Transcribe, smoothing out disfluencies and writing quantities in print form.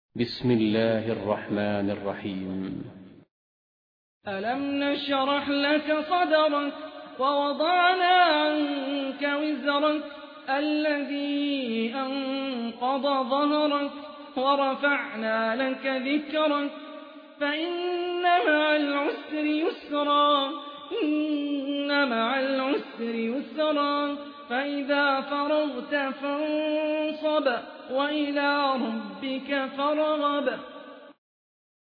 بسم الله الرحمن الرحيم. ألم نشرح لك صدرك ووضعنا عنك وزرك الذي أنقض ظهرك ورفعنا لك ذكرك فإن مع العسر يسرا إن مع العسر يسرا فإذا فرغت فانصب وإلى ربك فارغب